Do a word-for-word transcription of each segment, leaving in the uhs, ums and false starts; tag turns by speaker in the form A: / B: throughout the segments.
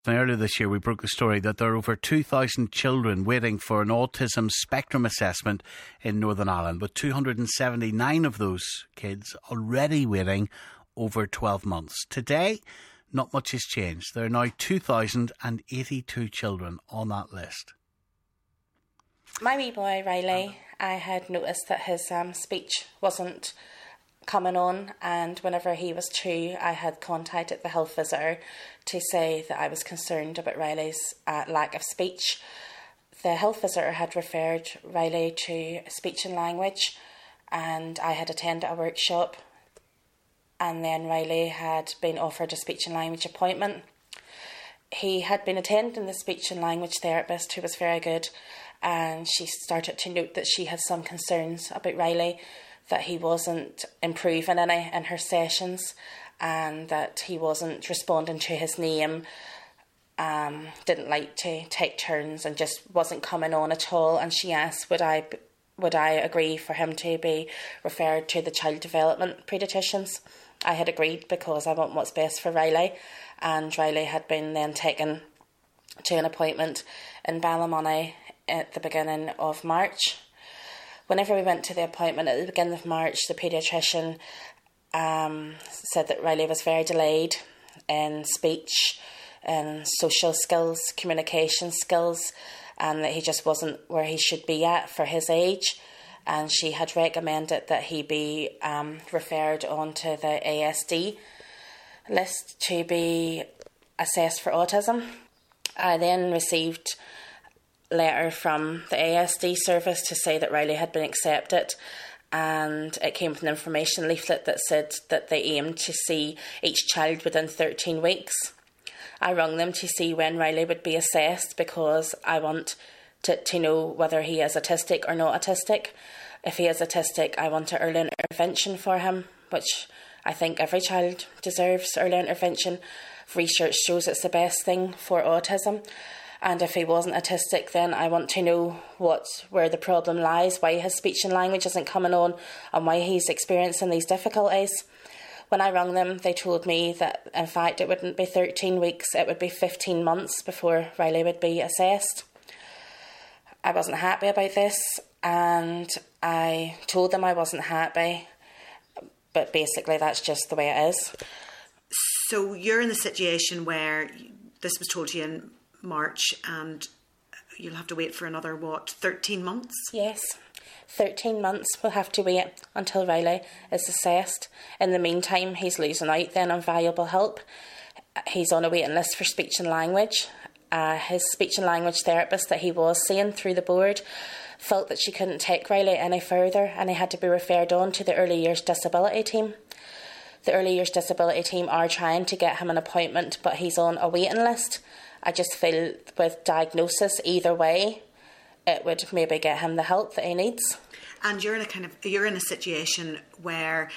A: Earlier this year we broke the story that there are over two thousand children waiting for an autism spectrum assessment in Northern Ireland, with two hundred seventy-nine of those kids already waiting over twelve months. Today, not much has changed. There are now two thousand eighty-two children on that list.
B: My wee boy, Riley, I had noticed that his um, speech wasn't coming on, and whenever he was two, I had contacted the health visitor to say that I was concerned about Riley's uh, lack of speech. The health visitor had referred Riley to speech and language, and I had attended a workshop, and then Riley had been offered a speech and language appointment. He had been attending the speech and language therapist, who was very good, and she started to note that she had some concerns about Riley, that he wasn't improving any in her sessions, and that he wasn't responding to his name, um, didn't like to take turns, and just wasn't coming on at all. And she asked would I would I agree for him to be referred to the child development paediatricians. I had agreed because I want what's best for Riley, and Riley had been then taken to an appointment in Ballymoney at the beginning of March. Whenever we went to the appointment at the beginning of March, the paediatrician um, said that Riley was very delayed in speech, in social skills, communication skills, and that he just wasn't where he should be at for his age. And she had recommended that he be um, referred onto the A S D list to be assessed for autism. I then received letter from the A S D service to say that Riley had been accepted, and it came with an information leaflet that said that they aimed to see each child within thirteen weeks. I rang them to see when Riley would be assessed, because I want to, to know whether he is autistic or not autistic. If he is autistic, I want an early intervention for him, which I think every child deserves early intervention. Research shows it's the best thing for autism. And if he wasn't autistic, then I want to know what where the problem lies, why his speech and language isn't coming on, and why he's experiencing these difficulties. When I rang them, they told me that, in fact, it wouldn't be thirteen weeks, it would be fifteen months before Riley would be assessed. I wasn't happy about this, and I told them I wasn't happy, but basically that's just the way it is.
C: So you're in the situation where this was told to you in March, and you'll have to wait for another, what, thirteen months?
B: Yes, thirteen months we'll have to wait until Riley is assessed. In the meantime, he's losing out then on valuable help. He's on a waiting list for speech and language. Uh, his speech and language therapist that he was seeing through the board felt that she couldn't take Riley any further, and he had to be referred on to the early years disability team. The early years disability team are trying to get him an appointment, but he's on a waiting list. I just feel with diagnosis, either way, it would maybe get him the help that he needs.
C: And you're in a kind of you're in a situation where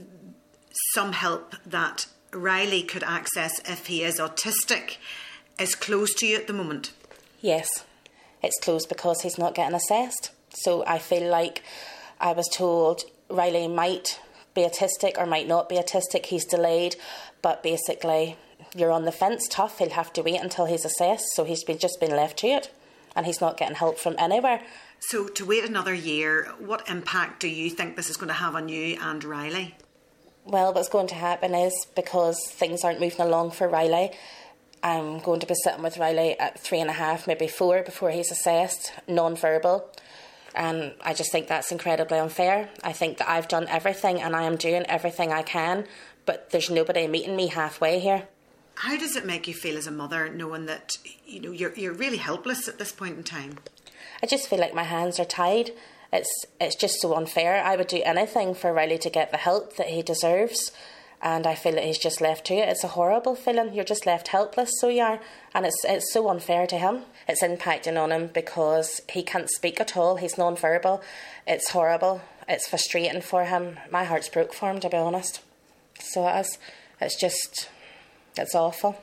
C: some help that Riley could access if he is autistic is closed to you at the moment.
B: Yes, it's closed because he's not getting assessed. So I feel like I was told Riley might be autistic or might not be autistic. He's delayed, but basically you're on the fence, tough. He'll have to wait until he's assessed, so he's been just been left to it, and he's not getting help from anywhere.
C: So to wait another year, what impact do you think this is going to have on you and Riley?
B: Well, what's going to happen is, because things aren't moving along for Riley, I'm going to be sitting with Riley at three and a half, maybe four, before he's assessed, non-verbal. And I just think that's incredibly unfair. I think that I've done everything, and I am doing everything I can, but there's nobody meeting me halfway here.
C: How does it make you feel as a mother, knowing that, you know, you're you're really helpless at this point in time?
B: I just feel like my hands are tied. It's it's just so unfair. I would do anything for Riley to get the help that he deserves, and I feel that he's just left to it. It's a horrible feeling. You're just left helpless, so you are, and it's it's so unfair to him. It's impacting on him because he can't speak at all. He's non-verbal. It's horrible. It's frustrating for him. My heart's broke for him, to be honest. So it is. It's just... It's awful.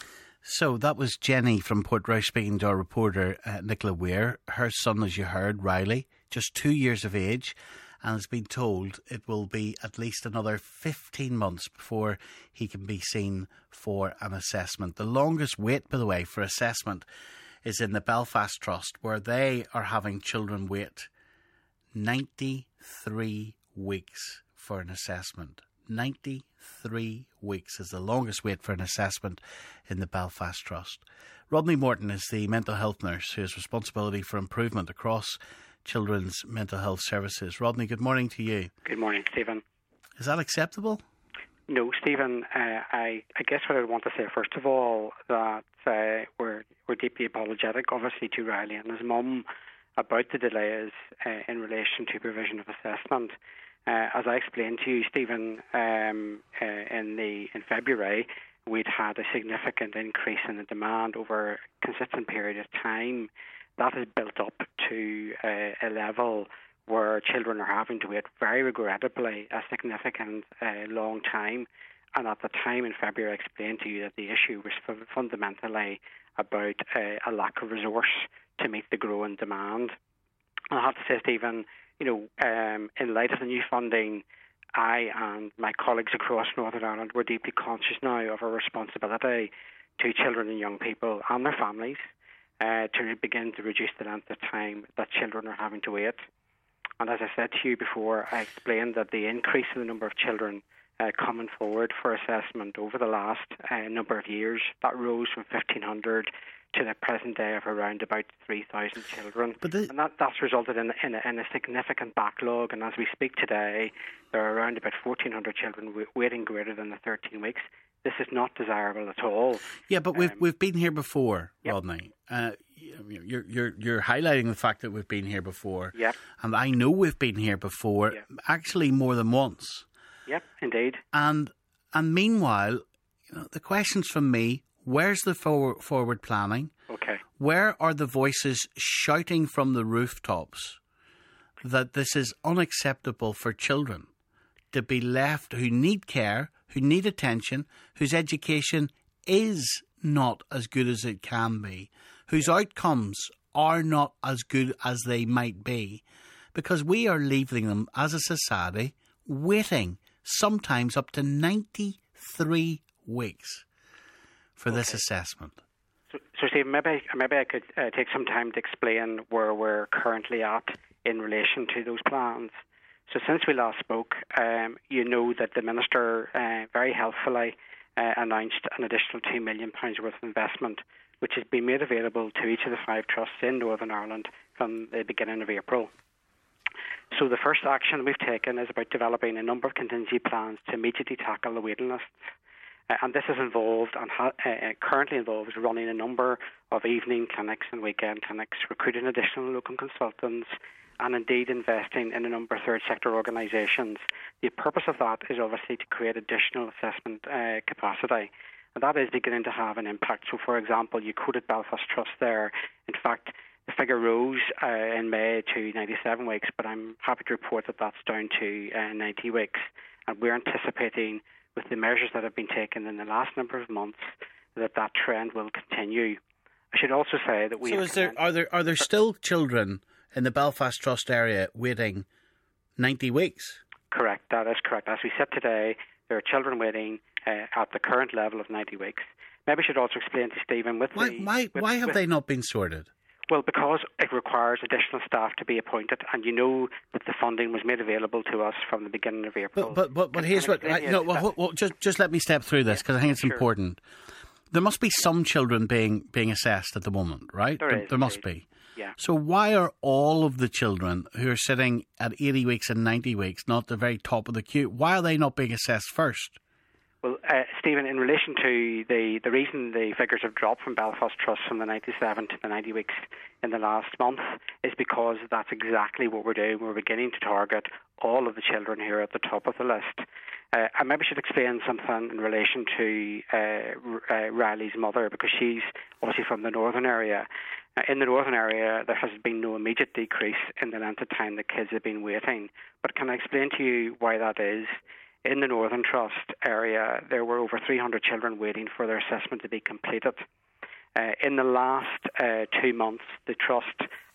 A: So that was Jenny from Portrush speaking to our reporter uh, Nicola Weir. Her son, as you heard, Riley, just two years of age, and has been told it will be at least another fifteen months before he can be seen for an assessment. The longest wait, by the way, for assessment is in the Belfast Trust, where they are having children wait ninety-three weeks for an assessment. ninety-three weeks is the longest wait for an assessment in the Belfast Trust. Rodney Morton is the mental health nurse who has responsibility for improvement across children's mental health services. Rodney, good morning to you.
D: Good morning, Stephen.
A: Is that acceptable?
D: No, Stephen. Uh, I, I guess what I want to say first of all that uh, we're we're deeply apologetic, obviously, to Riley and his mum about the delays uh, in relation to provision of assessment. Uh, as I explained to you, Stephen, um, uh, in the in February, we'd had a significant increase in the demand over a consistent period of time. That has built up to uh, a level where children are having to wait, very regrettably, a significant uh, long time. And at the time in February, I explained to you that the issue was f- fundamentally about uh, a lack of resource to meet the growing demand. And I have to say, Stephen, you know, um, in light of the new funding, I and my colleagues across Northern Ireland were deeply conscious now of our responsibility to children and young people and their families uh, to begin to reduce the length of time that children are having to wait. And as I said to you before, I explained that the increase in the number of children uh, coming forward for assessment over the last uh, number of years, that rose from fifteen hundred to the present day of around about three thousand children. But the... And that, that's resulted in, in, a, in a significant backlog. And as we speak today, there are around about fourteen hundred children w- waiting greater than the thirteen weeks. This is not desirable at all.
A: Yeah, but we've
D: um,
A: we've been here before,
D: yep.
A: Rodney. Uh, you're you're you're highlighting the fact that we've been here before.
D: Yep.
A: And I know we've been here before,
D: yep.
A: actually more than once.
D: Yep, indeed.
A: And and meanwhile, you know, the questions from me: where's the forward, forward planning?
D: Okay.
A: Where are the voices shouting from the rooftops that this is unacceptable for children to be left who need care, who need attention, whose education is not as good as it can be, whose outcomes are not as good as they might be, because we are leaving them as a society waiting sometimes up to ninety-three weeks for okay. this assessment.
D: So, so Steve, maybe, maybe I could uh, take some time to explain where we're currently at in relation to those plans. So since we last spoke, um, you know that the Minister uh, very helpfully uh, announced an additional two million pounds worth of investment, which has been made available to each of the five trusts in Northern Ireland from the beginning of April. So the first action we've taken is about developing a number of contingency plans to immediately tackle the waiting lists. Uh, and this is involved and ha- uh, currently involves running a number of evening clinics and weekend clinics, recruiting additional local consultants, and indeed investing in a number of third sector organisations. The purpose of that is obviously to create additional assessment uh, capacity. And that is beginning to have an impact. So, for example, you quoted Belfast Trust there. In fact, the figure rose uh, in May to ninety-seven weeks, but I'm happy to report that that's down to uh, ninety weeks. And we're anticipating, with the measures that have been taken in the last number of months, that that trend will continue. I should also say that we.
A: So, is there are there are there still children in the Belfast Trust area waiting ninety weeks?
D: Correct. That is correct. As we said today, there are children waiting uh, at the current level of ninety weeks. Maybe I should also explain to Stephen with
A: why
D: the,
A: why
D: with,
A: why have
D: with,
A: they not been sorted?
D: Well, because it requires additional staff to be appointed, and you know that the funding was made available to us from the beginning of April.
A: But but but, but here's what I, no. Well, well, just just let me step through this because I think it's
D: sure.
A: important. There must be some children being being assessed at the moment, right?
D: There,
A: there,
D: is,
A: there must
D: indeed.
A: be.
D: Yeah.
A: So why are all of the children who are sitting at eighty weeks and ninety weeks not at the very top of the queue? Why are they not being assessed first?
D: Well, uh, Stephen, in relation to the, the reason the figures have dropped from Belfast Trust from the ninety-seven to the ninety weeks in the last month is because that's exactly what we're doing. We're beginning to target all of the children who are at the top of the list. Uh, I maybe should explain something in relation to uh, uh, Riley's mother, because she's obviously from the northern area. Uh, in the northern area, there has been no immediate decrease in the length of time the kids have been waiting. But can I explain to you why that is? In the Northern Trust area, there were over three hundred children waiting for their assessment to be completed. Uh, in the last uh, two months, the Trust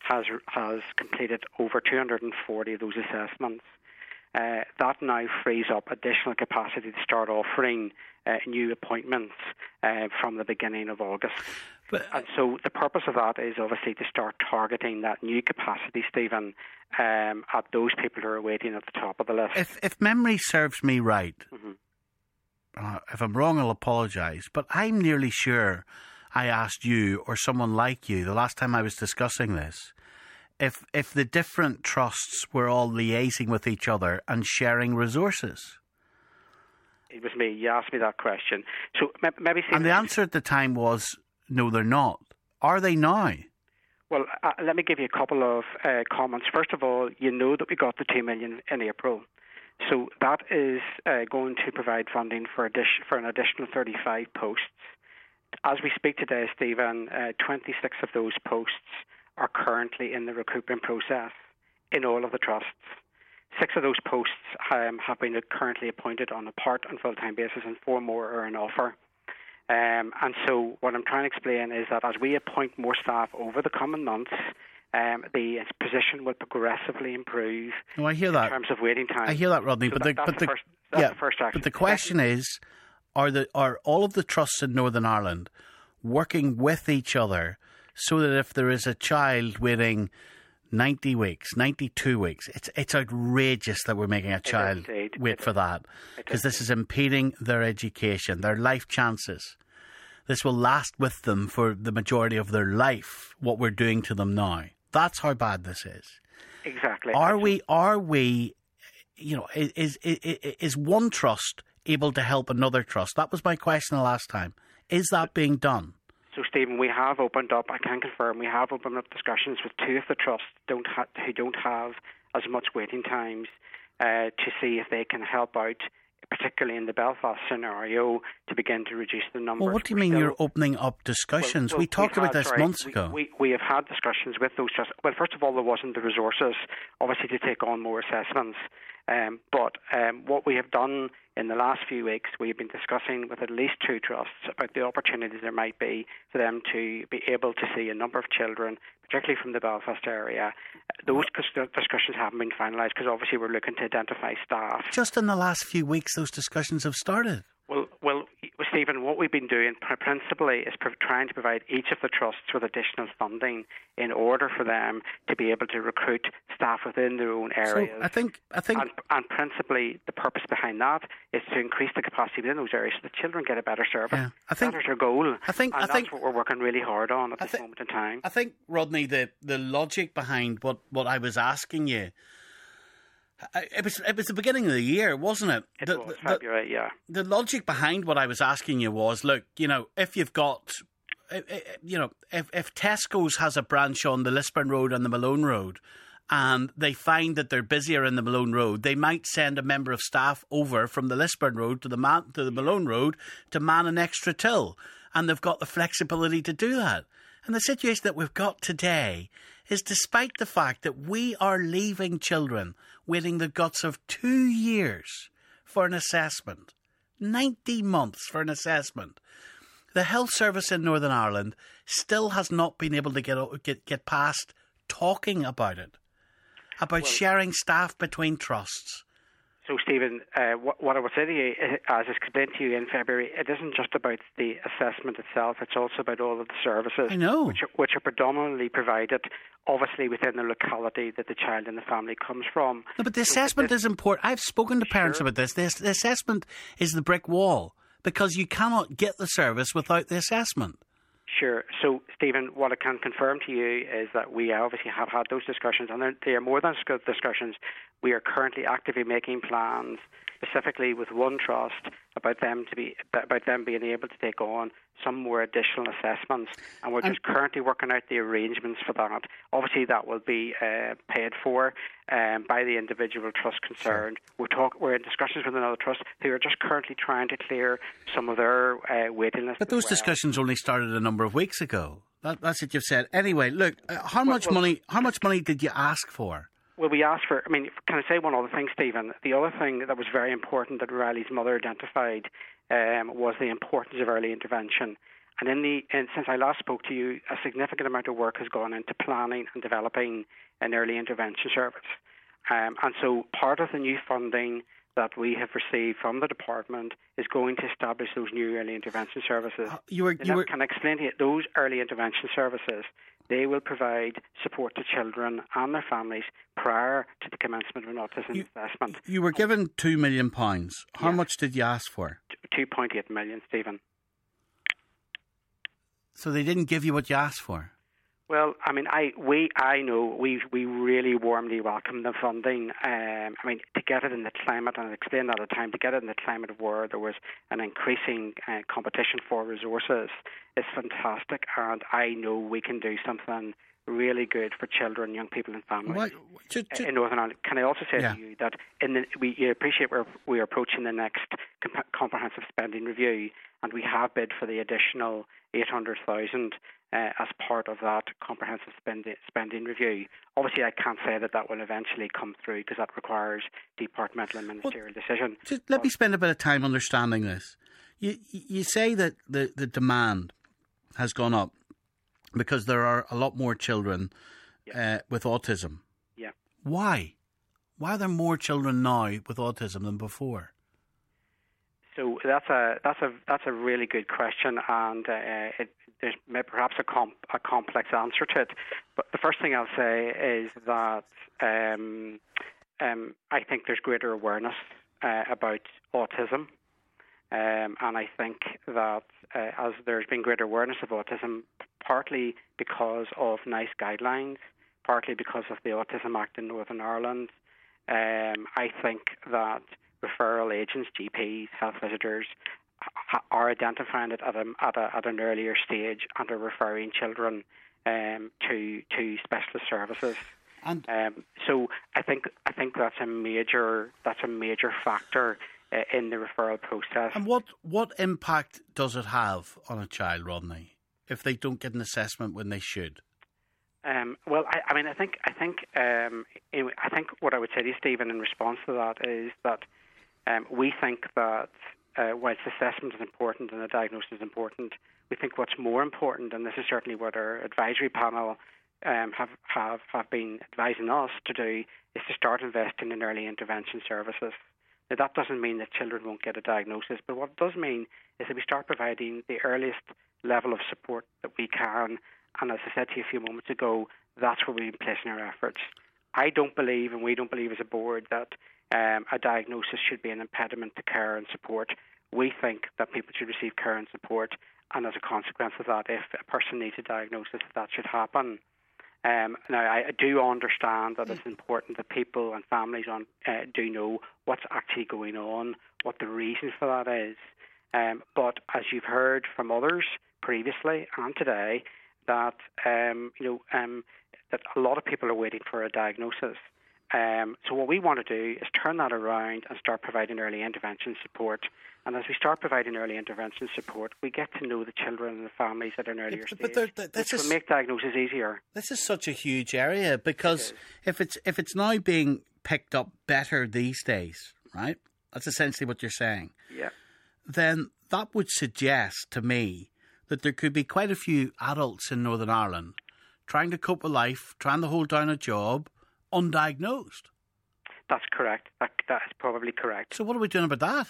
D: has has completed over two hundred forty of those assessments. Uh, that now frees up additional capacity to start offering uh, new appointments uh, from the beginning of August. But, and so the purpose of that is obviously to start targeting that new capacity, Stephen, um, at those people who are waiting at the top of the list.
A: If, if memory serves me right,
D: mm-hmm.
A: uh, if I'm wrong, I'll apologise, but I'm nearly sure I asked you or someone like you the last time I was discussing this, if if the different trusts were all liaising with each other and sharing resources.
D: It was me. You asked me that question. So maybe.
A: And the answer at the time was, no, they're not. Are they now?
D: Well, uh, let me give you a couple of uh, comments. First of all, you know that we got the two million in April. So that is uh, going to provide funding for, addition, for an additional thirty-five posts. As we speak today, Stephen, uh, twenty-six of those posts are currently in the recruitment process in all of the trusts. Six of those posts um, have been currently appointed on a part and full-time basis, and four more are in offer. Um, and so what I'm trying to explain is that as we appoint more staff over the coming months, um, the position will progressively improve.
A: Oh, I hear that.
D: In terms of waiting time.
A: I hear that, Rodney.
D: So
A: but
D: that,
A: the, but
D: the,
A: the,
D: first, that's
A: yeah,
D: the first action.
A: But the question Second, is, are the are all of the trusts in Northern Ireland working with each other so that if there is a child waiting ninety weeks, ninety-two weeks, it's it's outrageous that we're making a child wait for that, because this is impeding their education, their life chances. This will last with them for the majority of their life, what we're doing to them now. That's how bad this is.
D: Exactly.
A: Are we, are we, you know, is, is, is one trust able to help another trust? That was my question the last time. Is that being done?
D: So, Stephen, we have opened up, I can confirm, we have opened up discussions with two of the trusts don't ha- who don't have as much waiting times uh, to see if they can help out, particularly in the Belfast scenario, to begin to reduce the numbers.
A: Well, what do you mean still, you're opening up discussions? Well, well, we talked we had, about this
D: sorry,
A: months
D: we,
A: ago.
D: We, we have had discussions with those trusts. Well, first of all, there wasn't the resources, obviously, to take on more assessments. Um, but um, what we have done in the last few weeks, we've been discussing with at least two trusts about the opportunities there might be for them to be able to see a number of children, particularly from the Belfast area. Those discussions haven't been finalised because obviously we're looking to identify staff.
A: Just in the last few weeks, those discussions have started.
D: Well, well, Stephen, what we've been doing principally is trying to provide each of the trusts with additional funding in order for them to be able to recruit staff within their own areas.
A: So I think, I think,
D: and, and principally the purpose behind that is to increase the capacity within those areas so the children get a better service.
A: Yeah, I think
D: that is our goal.
A: I think,
D: and
A: I
D: that's
A: think,
D: what we're working really hard on at
A: I
D: this
A: think,
D: moment in time.
A: I think, Rodney, the the logic behind what, what I was asking you. It was it was the beginning of the year, wasn't it?
D: It
A: the,
D: was
A: the,
D: February, yeah.
A: The logic behind what I was asking you was, look, you know, if you've got, you know, if, if Tesco's has a branch on the Lisburn Road and the Malone Road, and they find that they're busier in the Malone Road, they might send a member of staff over from the Lisburn Road to the man, to the Malone Road to man an extra till, and they've got the flexibility to do that. And the situation that we've got today is, despite the fact that we are leaving children waiting the guts of two years for an assessment, ninety months for an assessment, the health service in Northern Ireland still has not been able to get get, get past talking about it, about well, sharing staff between trusts.
D: So, Stephen, uh, what, what I would say to you, as I explained to you in February, it isn't just about the assessment itself, it's also about all of the services.
A: I know.
D: Which are, which are predominantly provided, obviously, within the locality that the child and the family comes from.
A: No, but the assessment so, is important. I've spoken to parents sure. about this. The, the assessment is the brick wall, because you cannot get the service without the assessment.
D: Sure. So, Stephen, what I can confirm to you is that we obviously have had those discussions, and they are more than discussions. We are currently actively making plans, specifically with one trust, about them to be about them being able to take on some more additional assessments, and we're just currently working out the arrangements for that. Obviously, that will be uh, paid for um, by the individual trust concerned. Sure. We're talk we're in discussions with another trust who are just currently trying to clear some of their uh, waiting lists.
A: But those
D: well.
A: discussions only started a number of weeks ago. That, that's what you've said. Anyway, look, uh, how much well, well, money? How much money did you ask for?
D: Well, we asked for, I mean, can I say one other thing, Stephen? The other thing that was very important that Riley's mother identified um, was the importance of early intervention. And in the and since I last spoke to you, a significant amount of work has gone into planning and developing an early intervention service. Um, and so part of the new funding that we have received from the department is going to establish those new early intervention services.
A: Uh, you were, you were...
D: Can I explain to you, those early intervention services, they will provide support to children and their families prior to the commencement of an autism
A: you,
D: assessment.
A: You were given two million pounds. How
D: yeah.
A: much did you ask for?
D: two point eight million, Stephen.
A: So they didn't give you what you asked for?
D: Well, I mean, I we I know we we really warmly welcome the funding. Um, I mean, to get it in the climate, and I explained that at the time, to get it in the climate of where there was an increasing uh, competition for resources is fantastic, and I know we can do something really good for children, young people, and families
A: what? Just, just,
D: in Northern Ireland. Can I also say
A: yeah.
D: to you that in the, we you appreciate we're we are approaching the next comp- comprehensive spending review, and we have bid for the additional eight hundred thousand. Uh, as part of that comprehensive spending, spending review. Obviously, I can't say that that will eventually come through because that requires departmental and ministerial well, decision.
A: Just let but, me spend a bit of time understanding this. You you say that the, the demand has gone up because there are a lot more children yeah. uh, with autism.
D: Yeah.
A: Why? Why are there more children now with autism than before?
D: So that's a that's a that's a really good question, and uh, it, there's perhaps a, comp, a complex answer to it. But the first thing I'll say is that um, um, I think there's greater awareness uh, about autism, um, and I think that uh, as there's been greater awareness of autism, partly because of NICE guidelines, partly because of the Autism Act in Northern Ireland, um, I think that referral agents, G Ps, health visitors, ha- are identifying it at, a, at, a, at an earlier stage and are referring children um, to to specialist services. And um, so I think I think that's a major that's a major factor uh, in the referral process.
A: And what what impact does it have on a child, Rodney, if they don't get an assessment when they should?
D: Um, well, I, I mean, I think I think um, I think what I would say to you, Stephen, in response to that is that. Um, we think that uh, whilst assessment is important and the diagnosis is important, we think what's more important, and this is certainly what our advisory panel um, have, have, have been advising us to do, is to start investing in early intervention services. Now, that doesn't mean that children won't get a diagnosis, but what it does mean is that we start providing the earliest level of support that we can, and as I said to you a few moments ago, that's where we're placing our efforts. I don't believe, and we don't believe as a board, that Um, a diagnosis should be an impediment to care and support. We think that people should receive care and support, and as a consequence of that, if a person needs a diagnosis, that should happen. Um, now, I, I do understand that it's important that people and families on, uh, do know what's actually going on, what the reason for that is. Um, but as you've heard from others previously and today, that um, you know um, that a lot of people are waiting for a diagnosis. Um, so what we want to do is turn that around and start providing early intervention support. And as we start providing early intervention support, we get to know the children and the families at an earlier
A: but,
D: stage,
A: but
D: which will make diagnosis easier.
A: This is such a huge area because if it's if it's now being picked up better these days, right? That's essentially what you're saying.
D: Yeah.
A: Then that would suggest to me that there could be quite a few adults in Northern Ireland trying to cope with life, trying to hold down a job, undiagnosed. That's
D: correct. That that is probably correct.
A: So what are we doing about that?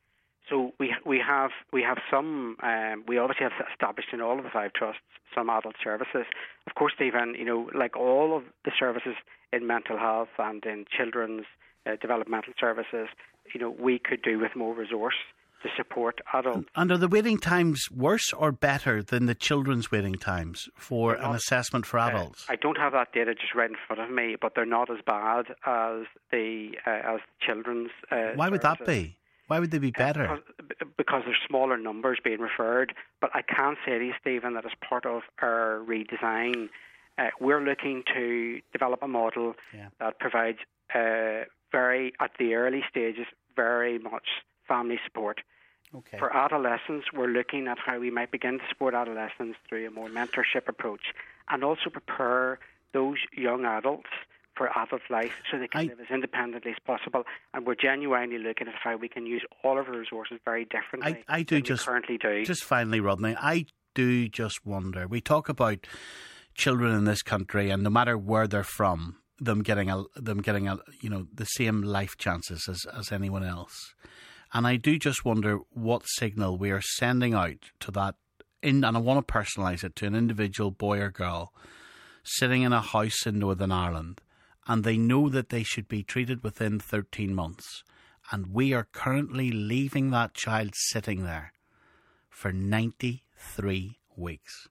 D: So we we have we have some. Um, we obviously have established in all of the five trusts some adult services. Of course, Stephen, you know, like all of the services in mental health and in children's uh, developmental services, you know, we could do with more resource to support adults.
A: And are the waiting times worse or better than the children's waiting times for not, an assessment for adults?
D: Uh, I don't have that data just right in front of me, but they're not as bad as the uh, as the children's. Uh,
A: Why would
D: services.
A: that be? Why would they be better?
D: Uh, because, because there's smaller numbers being referred. But I can say to you, Stephen, that as part of our redesign, uh, we're looking to develop a model yeah. that provides uh, very at the early stages very much family support.
A: Okay.
D: For adolescents, we're looking at how we might begin to support adolescents through a more mentorship approach and also prepare those young adults for adult life so they can
A: I,
D: live as independently as possible. And we're genuinely looking at how we can use all of our resources very differently
A: I, I do
D: than
A: just,
D: we currently do.
A: Just finally, Rodney, I do just wonder. We talk about children in this country, and no matter where they're from, them getting a, them getting a, you know, the same life chances as, as anyone else. And I do just wonder what signal we are sending out to that, in, and I want to personalise it, to an individual boy or girl sitting in a house in Northern Ireland, and they know that they should be treated within thirteen months. And we are currently leaving that child sitting there for ninety-three weeks.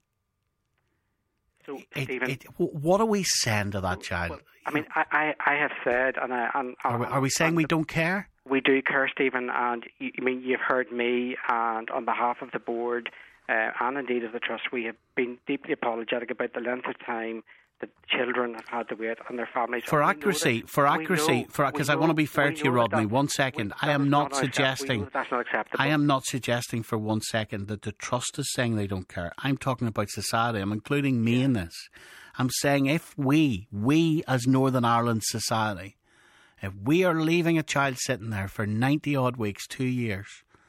D: So,
A: it,
D: Stephen,
A: it, what are we saying to that child?
D: Well, I mean, I, I, I have said, and I, and,
A: are, we, are we saying we don't care?
D: We do care, Stephen, and you, I mean, you've heard me, and on behalf of the board, uh, and indeed of the trust, we have been deeply apologetic about the length of time that children have had to wait and their families.
A: For accuracy, for accuracy, for because I want to be fair to you, Rodney. One second, I am not suggesting.
D: That's not acceptable.
A: I am not suggesting for one second that the trust is saying they don't care. I'm talking about society. I'm including me in this. I'm saying if we, we as Northern Ireland society, if we are leaving a child sitting there for ninety odd weeks, two years,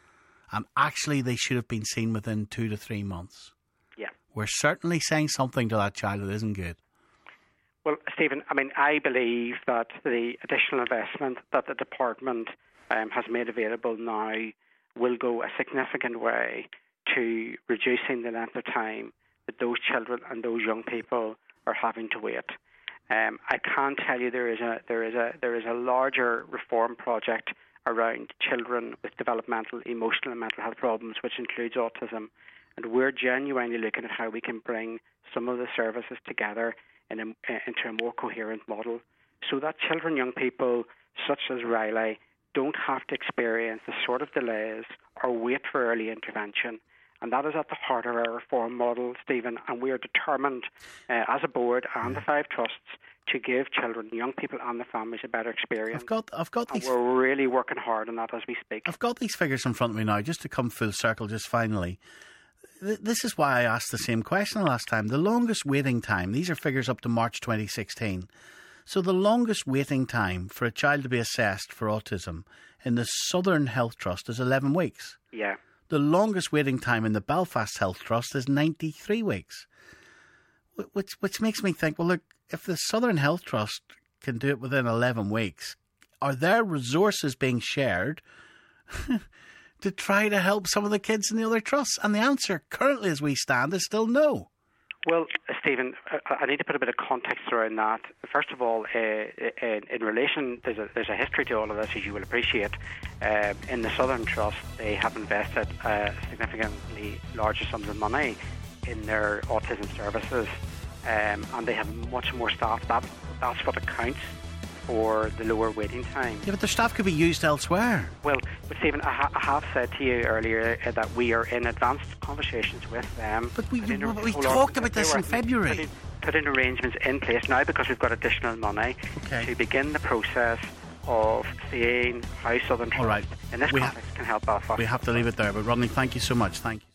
A: and actually they should have been seen within two to three months.
D: Yeah,
A: we're certainly saying something to that child that isn't good.
D: Well, Stephen, I mean, I believe that the additional investment that the department um, has made available now will go a significant way to reducing the length of time that those children and those young people are having to wait. Um, I can tell you there is a there is a there is a larger reform project around children with developmental, emotional, and mental health problems, which includes autism, and we're genuinely looking at how we can bring some of the services together in a, into a more coherent model, so that children, young people such as Riley don't have to experience the sort of delays or wait for early intervention. And that is at the heart of our reform model, Stephen, and we are determined uh, as a board and the five trusts to give children, young people and the families a better experience.
A: I've got, I've got these.
D: And we're really working hard on that as we speak.
A: I've got these figures in front of me now, just to come full circle, just finally. This is why I asked the same question last time. The longest waiting time, these are figures up to March twenty sixteen. So the longest waiting time for a child to be assessed for autism in the Southern Health Trust is eleven weeks.
D: Yeah.
A: The longest waiting time in the Belfast Health Trust is ninety-three weeks. Which, which makes me think, well, look, if the Southern Health Trust can do it within eleven weeks, are there resources being shared to try to help some of the kids in the other trusts? And the answer, currently as we stand, is still no.
D: Well, Stephen, I need to put a bit of context around that. First of all, uh, in, in relation, there's a, there's a history to all of this, as you will appreciate. Uh, in the Southern Trust, they have invested uh, significantly larger sums of money in their autism services, um, and they have much more staff. That, that's what accounts for the lower waiting time.
A: Yeah, but their staff could be used elsewhere.
D: Well, but Stephen, I, ha- I have said to you earlier uh, that we are in advanced conversations with them.
A: But we,
D: in,
A: but we talked about this in February.
D: Putting, putting arrangements in place now because we've got additional money
A: okay.
D: to begin the process of seeing how Southern Trust
A: All right.
D: in this
A: we
D: context
A: ha-
D: can help Belfast.
A: We have to leave it there. But Rodney, thank you so much. Thank you.